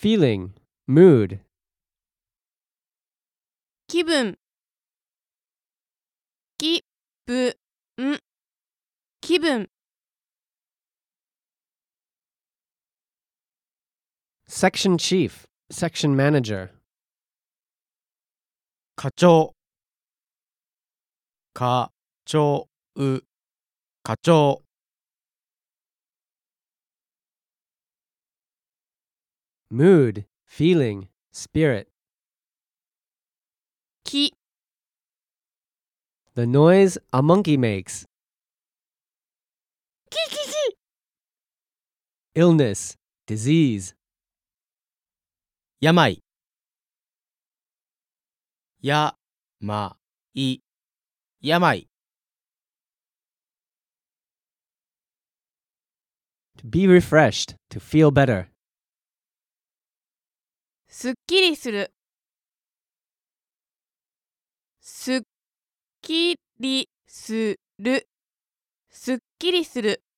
feeling, mood. 気分、気分、気分。 Section chief, section manager. 課長課長課長 Mood, feeling, spirit. 気、 The noise a monkey makes. キキキ。 Illness, disease. 病やまい病 To be refreshed, to feel better. すっきりする。すっきりする。すっきりする。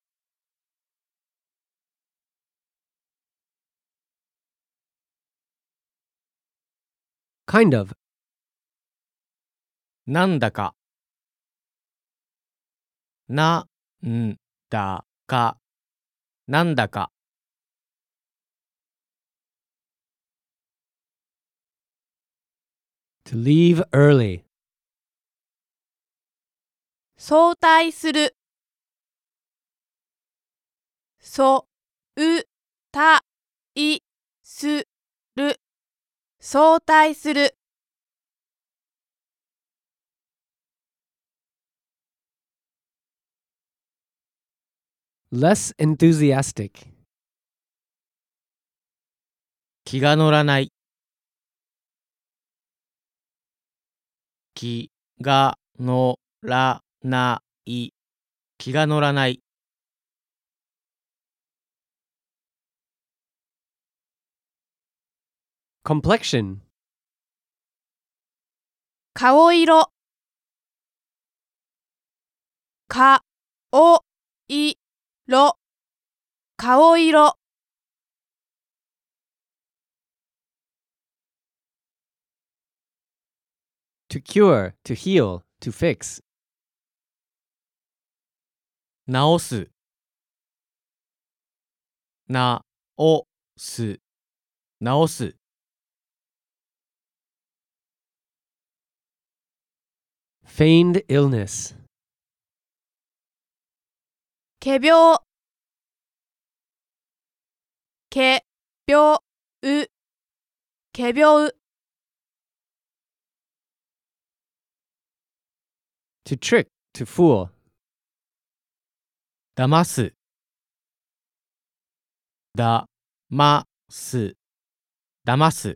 Kind of. なんだかなんだかなんだか To leave early. 相対する。そうたいする。相対する。 Less enthusiastic. 気が乗らない気が乗らない気が乗らない Complexion. 顔色。顔色。顔色。 To cure, to heal, to fix. 直す直す直す Feigned illness. 仮病。仮病。仮病。 To trick, to fool. 騙すだます騙す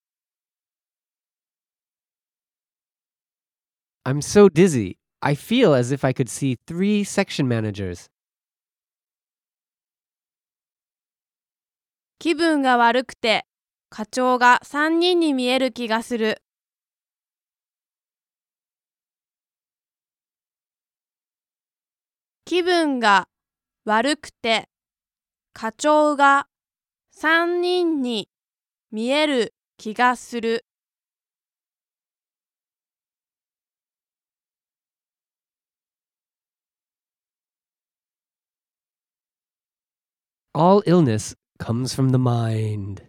I'm so dizzy. I feel as if I could see 3 section managers. 気分が悪くて、課長が3人に見える気がする。気分が悪くて、課長が3人に見える気がする。 All illness comes from the mind.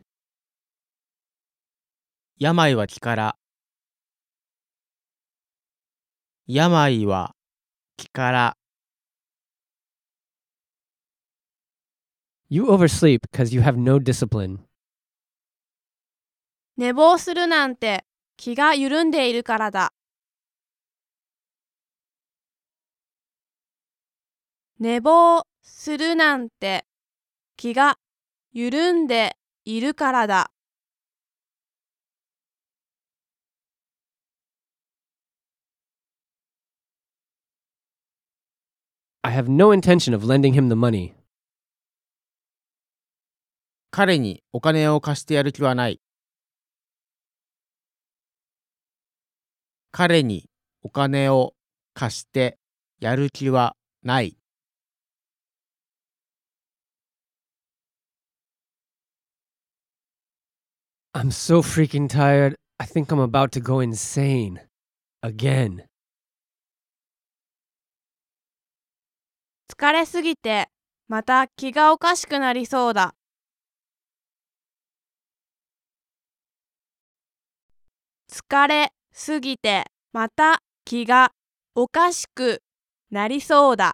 病は気から病は気から You oversleep because you have no discipline. 寝坊するなんて気が緩んでいるからだ。寝坊するなんて気が緩んでいるからだ。 I have no intention of lending him the money. 彼にお金を貸してやる気はない彼にお金を貸してやる気はない I'm so freaking tired. I think I'm about to go insane. Again. 疲れすぎてまた気がおかしくなりそうだ。疲れすぎてまた気がおかしくなりそうだ。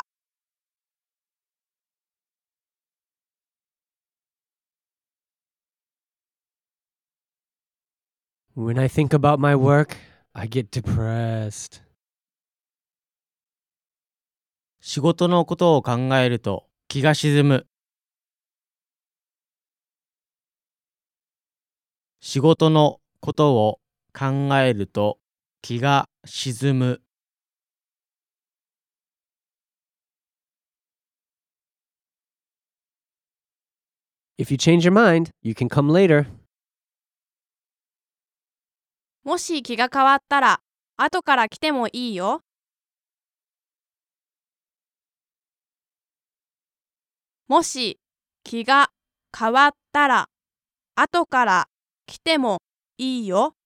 When I think about my work, I get depressed. 仕事のことを考えると気が沈む。仕事のことを考えると気が沈む。 If you change your mind, you can come later. もし気が変わったら後から来てもいいよ。もし気が変わったら後から来てもいいよ。